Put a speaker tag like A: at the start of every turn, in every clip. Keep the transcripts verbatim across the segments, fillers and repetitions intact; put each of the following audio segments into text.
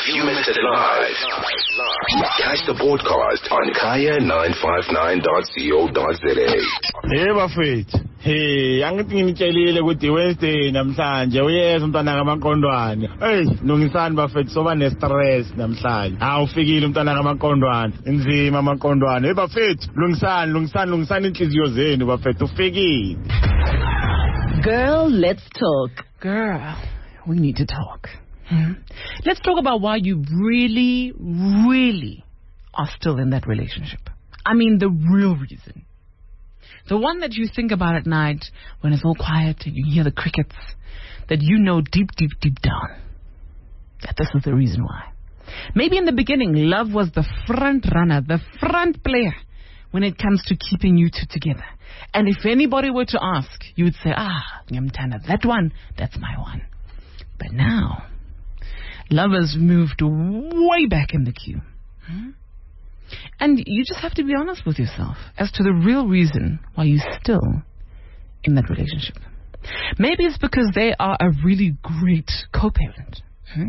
A: If you missed it live, catch the podcast on kaya nine five nine dot co dot za.
B: Hey bafethu, hey angithi nginitshelile ukuthi Wednesday namhlanje uyeza umntwana kaMaqondwane. Hey lungisani bafethu soba ne stress namhlanje. Ha ufikile umntwana kaMaqondwane. Inzima aMaqondwane. Hey bafethu lungisani lungisani lungisani inhliziyo zenu bafethu ufikile.
C: Girl, let's talk.
D: Girl, we need to talk. Hmm? Let's talk about why you really, really are still in that relationship. I mean, the real reason. The one that you think about at night when it's all quiet and you hear the crickets, that you know deep, deep, deep down that this is the reason why. Maybe in the beginning, love was the front runner, the front player when it comes to keeping you two together. And if anybody were to ask, you would say, ah, Nyamtana, that one, that's my one. But now, love has moved way back in the queue. Hmm? And you just have to be honest with yourself as to the real reason why you're still in that relationship. Maybe it's because they are a really great co-parent. Hmm?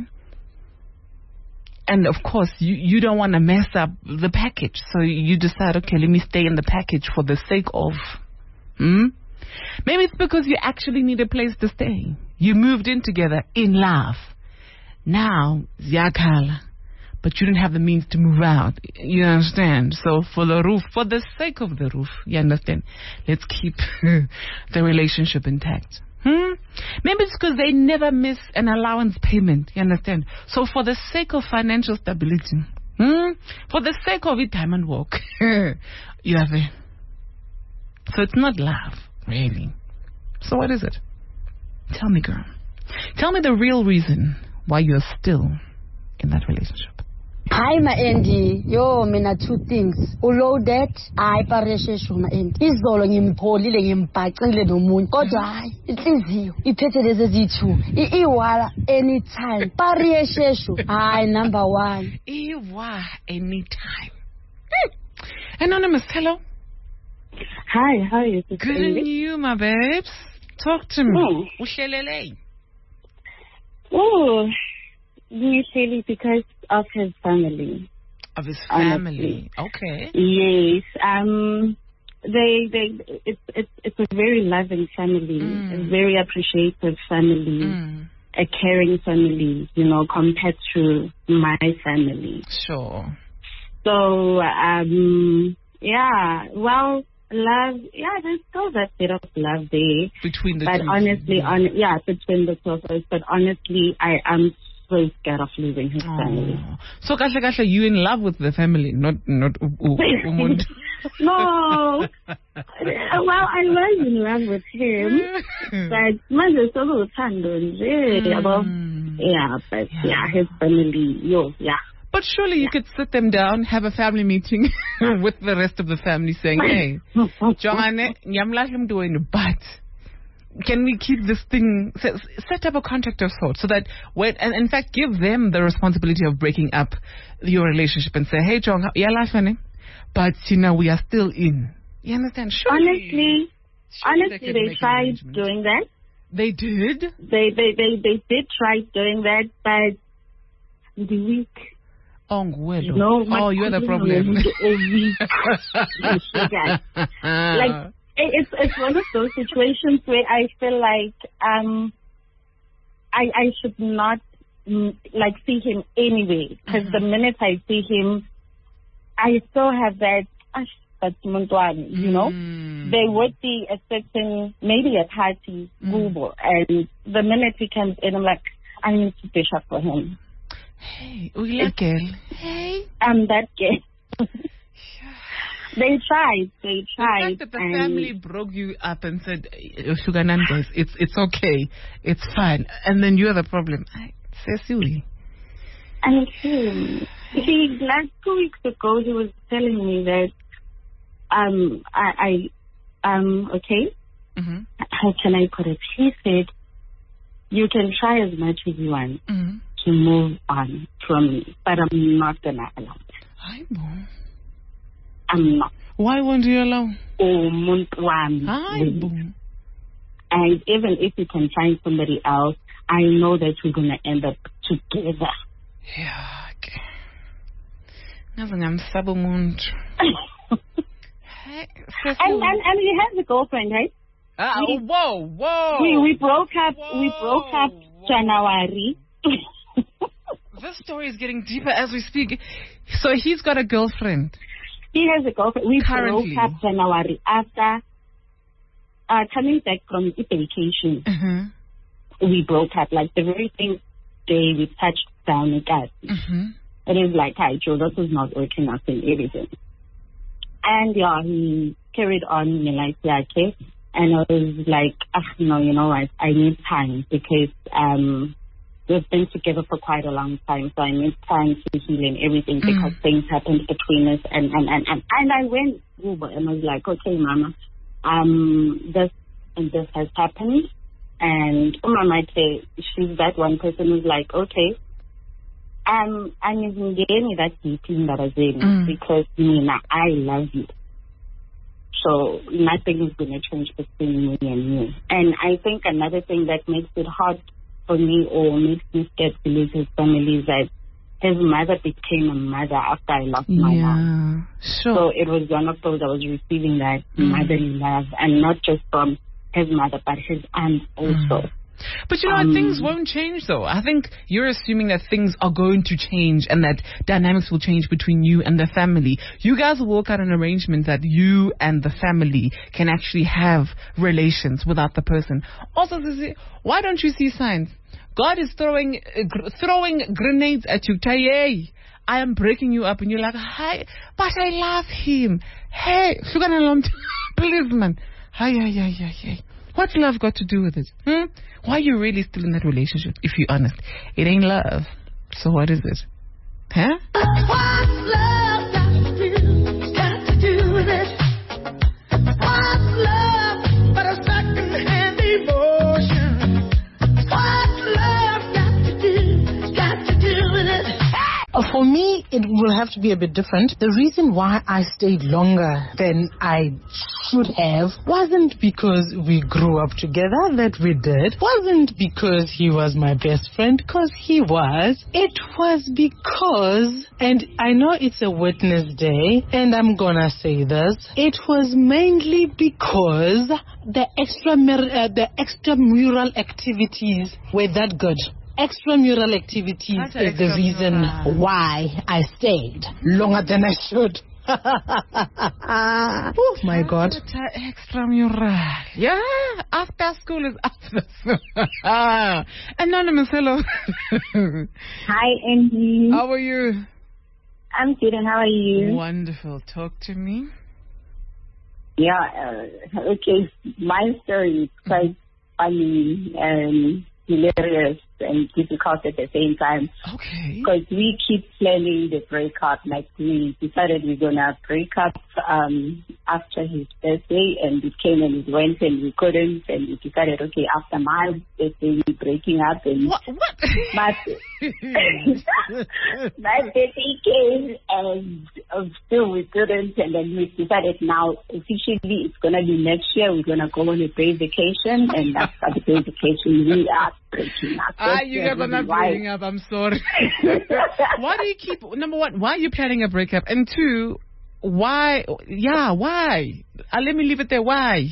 D: And of course, you, you don't want to mess up the package. So you decide, okay, let me stay in the package for the sake of... Hmm? Maybe it's because you actually need a place to stay. You moved in together in love. Now, ziyakhala, but you didn't have the means to move out. You understand? So for the roof, for the sake of the roof, you understand? Let's keep the relationship intact. Hmm? Maybe it's because they never miss an allowance payment. You understand? So for the sake of financial stability, hmm? For the sake of a diamond walk, you have a... So it's not love, really. So what is it? Tell me, girl. Tell me the real reason why you're still in that relationship.
E: Hi, my Andy. Yo, mina two things. Uloaded, I pareshesho my Andy. Izolo ngimpholile ngimpacile nomunye. Kodwa hayi, inhliziyo iphethe lezi zithu. Iwala anytime. Pareshesho. Hayi, number one.
D: Iwa anytime. Anonymous, hello.
F: Hi, how are you?
D: Good and you, my babes. Talk to me. Ushelele.
F: Oh, usually because of his family.
D: Of his family, honestly. Okay.
F: Yes. Um, they, they, it's, it's, it's a very loving family, mm. a very appreciative family, mm. a caring family, you know, compared to my family.
D: Sure.
F: So, um, yeah, well, love, yeah, there's still that bit of love there.
D: Between the
F: but
D: two.
F: But honestly, on, yeah, between the two of us. But honestly, I am so scared of losing his oh. family.
D: So, Kasha Kasha, you in love with the family, not not Umund?
F: No. Well, I was in love with him, but manje so mm. yeah, but yeah. yeah, his family, yo, yeah.
D: But surely you yeah. could sit them down, have a family meeting with the rest of the family saying, hey, Johanne, I'm doing, but can we keep this thing, set, set up a contract of sorts so that, when, and in fact, give them the responsibility of breaking up your relationship and say, hey, John, yeah, laughing, but, you know, we are still in. You understand? Surely,
F: honestly,
D: surely
F: honestly, they, they tried doing that.
D: They did?
F: They, they, they, they did try doing that, but the week.
D: Oh, well.
F: No,
D: oh, you're the problem.
F: Like, it's it's one of those situations where I feel like um I I should not mm, like see him anyway, because mm-hmm. the minute I see him, I still have that but mm. you know. There would be a certain, maybe a party Google, mm. and the minute he comes in, I'm like, I need to fish up for him.
D: Hey, Ula girl. Hey.
F: I'm that girl. They tried. They tried.
D: The fact that the family broke you up and said, Suganandes, it's it's okay. It's fine. And then you're the problem. Cecily.
F: And he, he, like two weeks ago, he was telling me that, um, I, I um, okay. Mm-hmm. How can I put it? He said, you can try as much as you want. Mm-hmm. to move on from me, but I'm not gonna allow it.
D: I won't.
F: I'm not.
D: Why won't you allow?
F: Oh, I And even if you can find somebody else, I know that we're gonna end up together.
D: Yeah. Okay. I'm Sabumuntu. Hey,
F: and, and and he has a girlfriend, right?
D: Ah,
F: we,
D: whoa, whoa.
F: We we broke up.
D: Whoa,
F: we broke up
D: whoa.
F: January.
D: This story is getting deeper as we speak. So he's got a girlfriend.
F: He has a girlfriend. We
D: Currently.
F: broke up January after uh, coming back from vacation.
D: Mm-hmm.
F: We broke up like the very same day we touched down again.
D: Mm-hmm.
F: And it was like, hi, Joe, this is not working out and everything. And yeah, he carried on in the life yake. And I was like, ah, no, you know what? I need time because um, we've been together for quite a long time. So I need time to heal and everything
D: mm.
F: because things happened between us. And, and, and, and, and I went over and I was like, okay, Mama, um, this and this has happened. And Mama might say, she's that one person who's like, okay, um, I'm even getting that deep in that mm. because Nina, I love you. So nothing is going to change between me and you. And I think another thing that makes it hard for me or makes me scared to lose his family is that his mother became a mother after I lost my
D: yeah,
F: mom.
D: Sure.
F: So it was one of those I was receiving that mm. motherly love, and not just from his mother, but his aunt also.
D: Mm. But you know
F: um,
D: what, things won't change though. I think you're assuming that things are going to change and that dynamics will change between you and the family. You guys will work out an arrangement that you and the family can actually have relations without the person. Also, why don't you see signs? God is throwing uh, gr- throwing grenades at you. Hey, I am breaking you up, and you're like, hi, but I love him. Hey, please, man. Hi, hi, hi, hi, hi. What's love got to do with it? Hmm? Why are you really still in that relationship, if you're honest? It ain't love. So what is it? Huh?
G: What's love got to do, got to do with it? What's love but a second-hand emotion? What's love got to do, got to do with it?
H: Uh, for me, it will have to be a bit different. The reason why I stayed longer than I should have wasn't because we grew up together, that we did. Wasn't because he was my best friend, because he was. It was because, and I know it's a witness day, and I'm gonna say this, it was mainly because the extramural, uh, the extramural activities were that good. Extramural activities
D: That's
H: is the reason why I stayed longer than I should. Oh my God.
D: Extramural. Yeah, after school is after school. Anonymous, hello.
F: Hi, Andy.
D: How are you?
F: I'm good, and how are you?
D: Wonderful. Talk to me.
F: Yeah, uh, okay. My story is quite funny and hilarious and difficult at the same time.
D: Okay.
F: Because we keep planning the breakup. Like, we decided we're going to break up um, after his birthday, and it came and it went and we couldn't, and we decided, okay, after my birthday we're breaking up. And
D: what? what?
F: My, my birthday came and uh, still we couldn't, and then we decided now officially it's going to be next year. We're going to go on a great vacation, and after the great vacation we are breaking up.
D: Ah, you guys are not breaking up. I'm sorry. Why do you keep, number one, why are you planning a breakup? And two, why, yeah, why? Uh, let me leave it there. Why?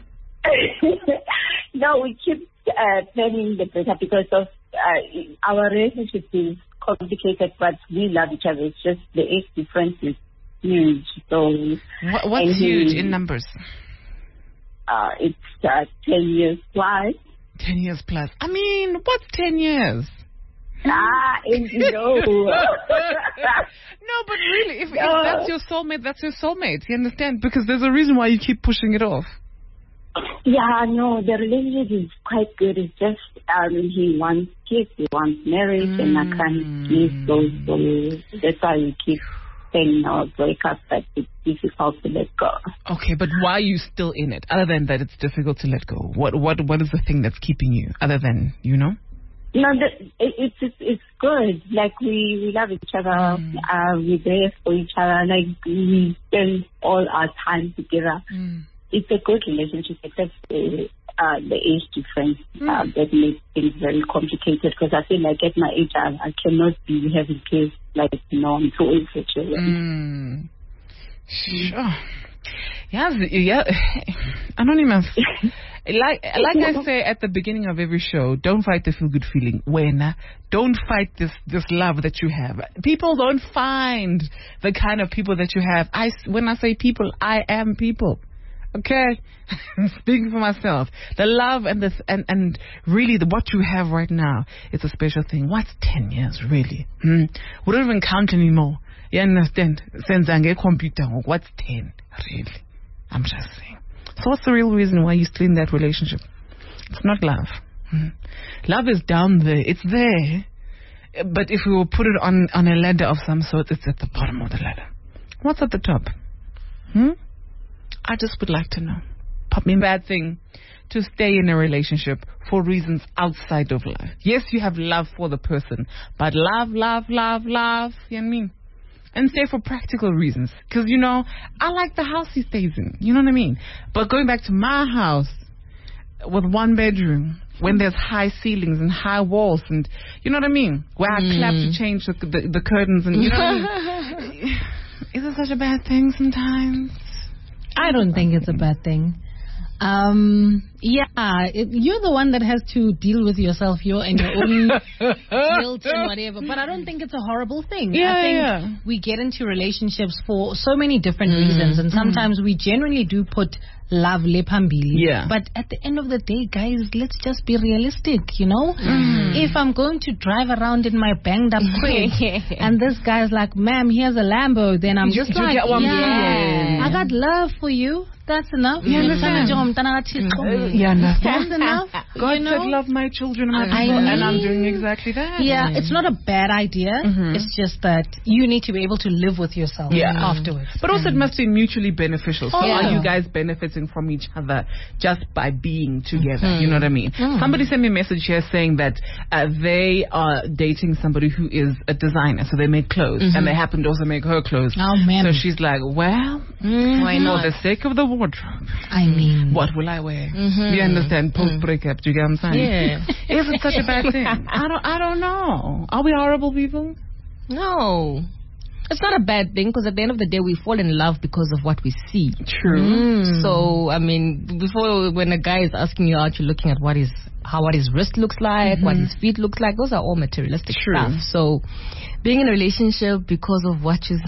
F: No, we keep uh, planning the breakup because of uh, our relationship is complicated, but we love each other. It's just the age difference is huge. So
D: what, what's huge he, in numbers?
F: Uh, it's uh, ten years plus.
D: Ten years plus. I mean, what's ten years?
F: Ah, you know.
D: No, but really, if, no. if that's your soulmate, that's your soulmate. You understand? Because there's a reason why you keep pushing it off.
F: Yeah, no, the relationship is quite good. It's just um, he wants kids, he wants marriage, mm. and I can't give those. So that's why we keep saying our breakup, that it's difficult to let go.
D: Okay, but why are you still in it? Other than that, it's difficult to let go. What what what is the thing that's keeping you? Other than, you know?
F: No, the, it, it's it's it's good. Like we, we love each other. Mm. Uh, we're there for each other. Like we spend all our time together. Mm. It's a good relationship, except uh, uh, the age difference
D: Mm.
F: uh, that makes things very complicated, because I feel like at my age I, I cannot be having kids, like, you know, I'm too old for children.
D: Mm. Sure. Yes, yeah. Anonymous. Like, like I say at the beginning of every show, don't fight the feel-good feeling. When don't fight this this love that you have. People don't find the kind of people that you have. I when I say people, I am people. Okay, speaking for myself, the love and the and and really the what you have right now is a special thing. What's ten years really? Hmm? We don't even count anymore. You understand? Since I get computer, what's ten really? I'm just saying. So what's the real reason why you're still in that relationship? It's not love. Hmm. Love is down there. It's there. But if we will put it on, on a ladder of some sort, it's at the bottom of the ladder. What's at the top? Hmm? I just would like to know. Pop me a bad thing to stay in a relationship for reasons outside of love. Yes, you have love for the person, but love, love, love, love, you know what I mean? And stay for practical reasons. Because, you know, I like the house he stays in. You know what I mean? But going back to my house with one bedroom, when there's high ceilings and high walls and, you know what I mean? Where I
I: Mm.
D: clap to change the, the, the curtains and, you know what I mean? Is it such a bad thing sometimes?
H: I don't think it's a bad thing. Um, yeah, it, you're the one that has to deal with yourself, your and your own guilt and whatever. But I don't think it's a horrible thing.
D: Yeah,
H: I think
D: yeah.
H: we get into relationships for so many different
D: Mm,
H: reasons, and
D: mm.
H: sometimes we generally do put love lepambili.
D: Yeah.
H: But at the end of the day, guys, let's just be realistic, you know?
D: Mm.
H: If I'm going to drive around in my banged up crib and this guy's like, ma'am, here's a Lambo, then I'm
D: You-
H: just
D: you
H: like,
D: get one
H: yeah,
D: million.
H: I got love for you. That's enough.
D: You understand?
H: Mm.
D: Yeah, no.
H: That's enough.
D: God
H: you know?
D: said love my children and my
H: I
D: people, and I'm
H: mean-
D: doing exactly that.
H: Yeah, it's not a bad idea.
D: Mhm.
H: It's just that you need to be able to live with yourself
D: Yeah.
H: afterwards.
D: But also it must be mutually beneficial. So
H: Oh, yeah.
D: are you guys benefiting from each other just by being together?
H: Mhm.
D: You know what I mean?
H: Mm.
D: Somebody sent me a message here saying that uh, they are dating somebody who is a designer, so they make clothes,
H: Mhm.
D: and they happen to also make her clothes.
H: Oh, man.
D: So she's like, well,
H: Why not?
D: for the sake of the wardrobe,
H: I mean,
D: what will I wear?
H: Mhm.
D: You understand? Post breakup. Do you get what I'm saying?
I: Yeah.
D: Is it such a bad thing? I don't. I don't know. Are we horrible people?
I: No. It's not a bad thing, because at the end of the day, we fall in love because of what we see.
D: True.
H: Mm.
I: So, I mean, before, when a guy is asking you out, you're looking at what his, how what his wrist looks like, what his feet looks like. Those are all materialistic
D: True.
I: stuff. So, being in a relationship because of what you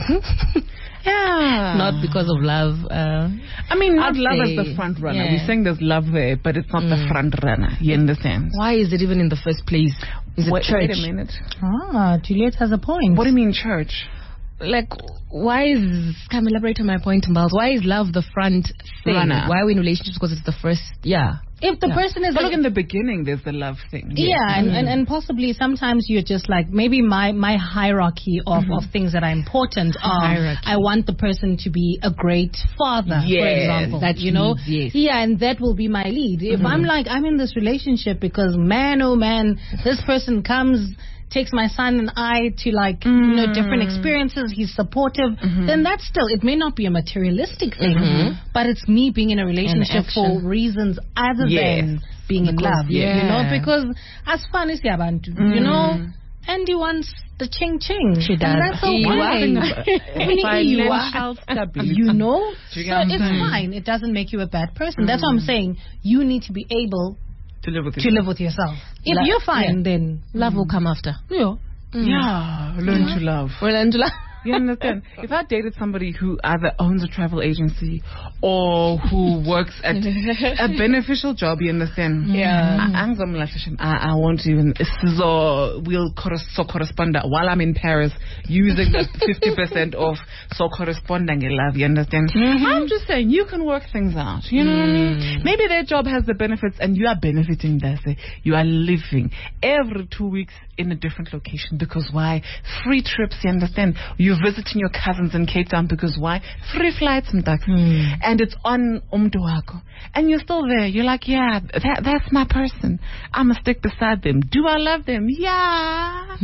D: Yeah.
I: not because of love. Uh,
D: I mean, not
I: I'd
D: love
I: say,
D: as the front runner.
I: yeah.
D: We're saying there's love there, but it's not the
I: Mm.
D: front runner. You understand?
I: why is it even in the first place? Is it
D: wait,
I: church?
D: wait a minute.
H: ah, Juliet has a point.
D: What do you mean church?
I: Like, why is, can I elaborate on my point, Miles? Why is love the front thing?
D: Runner.
I: Why are we in relationships? Because it's the first, yeah.
H: If the
I: Yeah.
H: person is
D: But
H: a-
D: look, in the beginning, there's the love thing.
H: Yeah, and, and, and possibly sometimes you're just like, maybe my, my hierarchy of, of things that are important are,
I: Hierarchy.
H: I want the person to be a great father, for
D: Yes,
H: example.
I: that
H: you know?
I: needs, yes.
H: Yeah, and that will be my lead. If I'm like, I'm in this relationship because, man, oh man, this person comes, takes my son and I to like, you know, different experiences, he's supportive, then that's still, it may not be a materialistic thing, but it's me being in a relationship for
I: action.
H: reasons other
D: Yes.
H: than being in love,
I: yeah.
H: you know, because as fun as Yabantu, you know, Andy wants the ching ching.
I: She does.
H: And that's
I: He
H: okay.
I: wants
H: You are-
D: Financial stability.
H: you know,
D: Do you
H: so
D: get what I'm
H: it's
D: saying?
H: fine. It doesn't make you a bad person. That's what I'm saying. You need to be able
D: To live with
H: to
D: you.
H: live with yourself. If
I: Lo-
H: you're fine, then
I: Love will come after.
H: yeah.
D: Yeah, learn to love.
I: Well, and love.
D: You understand? If I dated somebody who either owns a travel agency or who works at a beneficial job, you understand?
I: Yeah.
D: I, I'm I, I won't even. So we'll corres- so correspond while I'm in Paris using the fifty percent off so corresponding in love. You understand? I'm just saying you can work things out. You know what I mean? Maybe their job has the benefits and you are benefiting. That's it. You are living every two weeks in a different location because why? Free trips. You understand? You visiting your cousins in Cape Town because why? Free flights and taxi.
H: Mm.
D: And it's on umtu wako. And you're still there. You're like, yeah, that, that's my person. I'm going to stick beside them. Do I love them? Yeah.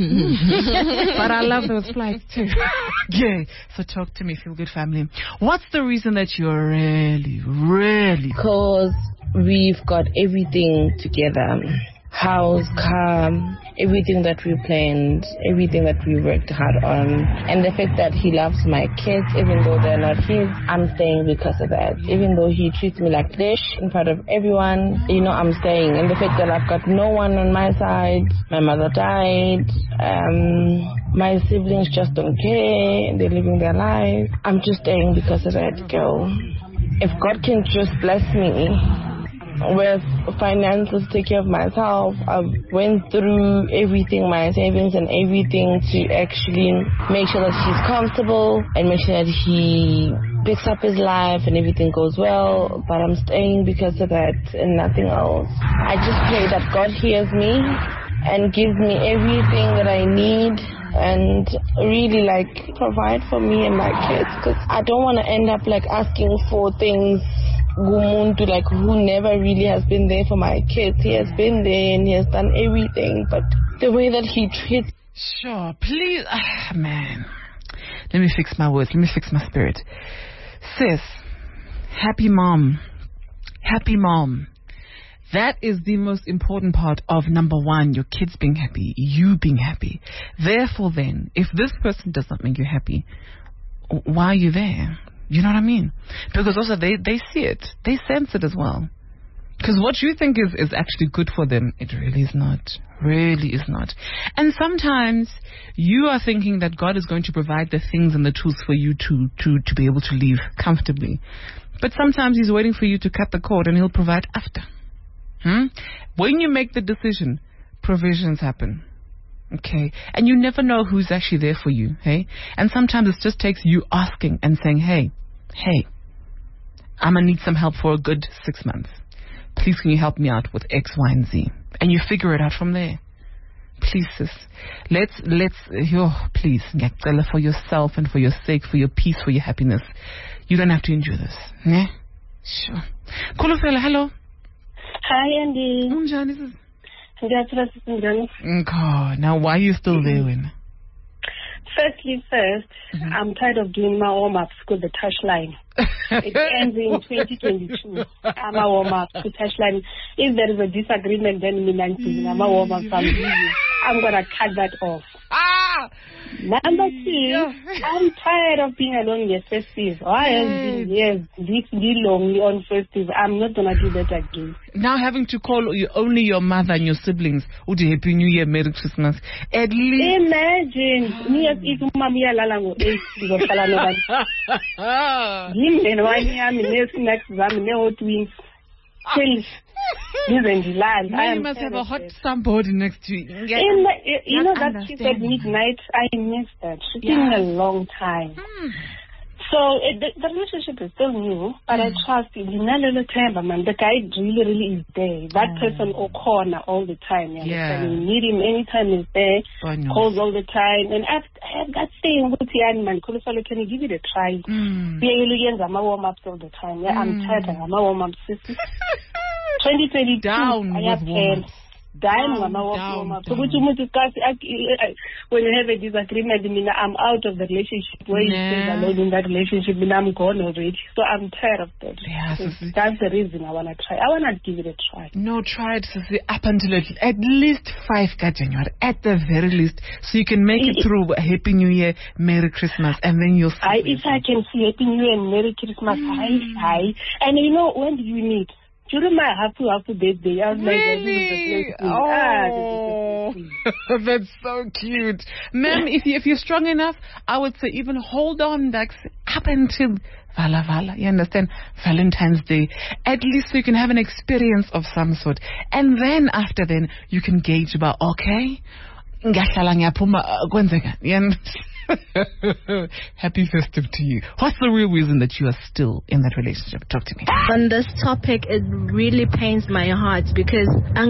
D: But I love those flights too. Yeah. So talk to me, Feel Good Family. What's the reason that you're really, really...
I: Because
J: we've got everything together. House, car, everything that we planned, everything that we worked hard on. And the fact that he loves my kids, even though they're not his, I'm staying because of that. Even though he treats me like dish in front of everyone, you know, I'm staying. And the fact that I've got no one on my side, my mother died, um, my siblings just don't care, they're living their life. I'm just staying because of that, girl. If God can just bless me with finances, take care of myself. I went through everything, my savings and everything, to actually make sure that he's comfortable and make sure that he picks up his life and everything goes well. But I'm staying because of that and nothing else. I just pray that God hears me and gives me everything that I need and really like provide for me and my kids, because I don't want to end up like asking for things to like who never really has been there for my kids. He has been there and he has done everything, but the way that he treats.
D: Sure, please, ah, man. Let me fix my words. Let me fix my spirit. Sis, happy mom. Happy mom. That is the most important part of number one, your kids being happy, you being happy. Therefore then, if this person does not make you happy, why are you there? You know what I mean? Because also they, they see it. They sense it as well. Because what you think is, is actually good for them, it really is not. Really is not. And sometimes you are thinking that God is going to provide the things and the tools for you to, to, to be able to live comfortably. But sometimes he's waiting for you to cut the cord and he'll provide after. Hmm? When you make the decision, provisions happen. Okay, and you never know who's actually there for you, hey? And sometimes it just takes you asking and saying, hey, hey, I'm going to need some help for a good six months. Please, can you help me out with X, Y, and Z? And you figure it out from there. Please, sis, let's, let's, oh, please, ngiyacela for yourself and for your sake, for your peace, for your happiness. You don't have to endure this, ne? Sure. Khulufela, hello.
K: Hi, Andy.
D: Unjani, sis?
K: Okay,
D: now why are you still there, when?
K: Firstly, first, mm-hmm. I'm tired of doing my warm-ups with the touchline. It ends in twenty twenty-two. I'm a warm-up to touchline. If there is a disagreement, then I'm doing my warm-up. I'm going to cut that off.
D: Ah!
K: Number two, yeah. I'm tired of being alone in festive. I have been years this long on festive. I'm not going to do that again.
D: Now having to call you, only your mother and your siblings, Udi Happy New Year, Merry Christmas. At least.
K: Imagine. Me as if mommy alalango eight because alano. Him and why me am next next exam no twins. Please.
D: Now you must have a hot somebody next to you.
K: In the, you know that she said midnight. I missed that. It's been a long time.
D: Hmm.
K: So it, the, the relationship is still new, but mm. I trust you. The guy really, really is there. That mm. person will corner all the time. You
D: yeah.
K: You need him anytime he's there, oh, no. calls all the time. And I've, I have that saying with the young man, can you give it a try?
D: Mm.
K: Yeah, I'm a warm-ups all the time. Yeah, I'm tired. I'm a warm-ups. twenty twenty-two,
D: down
K: I have warm-ups. Down, down, down. So when you have a disagreement, I mean, I'm out of the relationship. Where you stay alone in that relationship, I mean, I'm gone already. So I'm tired of that.
D: Yeah,
K: so that's the reason I want to try. I want to give it a try.
D: No, try it up until at, at least five January, at the very least, so you can make it, it through Happy New Year, Merry Christmas, and then you'll see.
K: I, if I can see Happy New Year and Merry Christmas, mm. hi, hi. And you know, when do you meet? During my happy happy birthday, I was
D: really?
K: Like,
D: oh, ah, that's so cute, ma'am. If you if you're strong enough, I would say even hold on, Dax, up until Vala Vala. You understand? Valentine's Day, at least so you can have an experience of some sort, and then after then you can gauge about okay. Happy festive to you. What's the real reason that you are still in that relationship? Talk to me.
L: On this topic, it really pains my heart because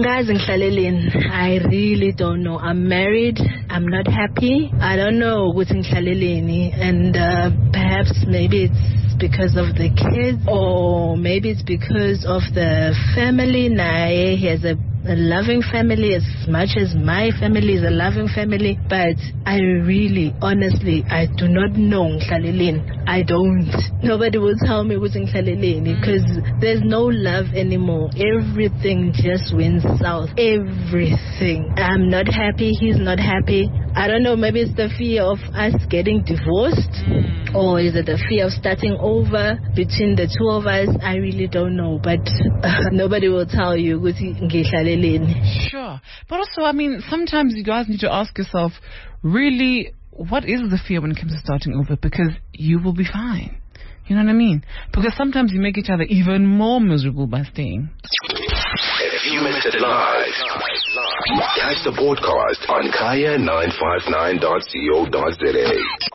L: I really don't know. I'm married. I'm not happy. I don't know what's in and uh, perhaps maybe it's because of the kids or maybe it's because of the family. Nae, he has a a loving family as much as my family is a loving family, but I really, honestly, I do not know Nhlaleleni. I don't. Nobody will tell me what's in Khaleleni because there's no love anymore. Everything just went south. Everything. I'm not happy. He's not happy. I don't know. Maybe it's the fear of us getting divorced, mm. or is it the fear of starting over between the two of us? I really don't know. But uh, nobody will tell you what's in Khaleleni.
D: Sure. But also, I mean, sometimes you guys need to ask yourself, really, what is the fear when it comes to starting over? Because you will be fine. You know what I mean? Because sometimes you make each other even more miserable by staying.
A: If you missed it live, catch the podcast on kaya nine five nine dot co dot za.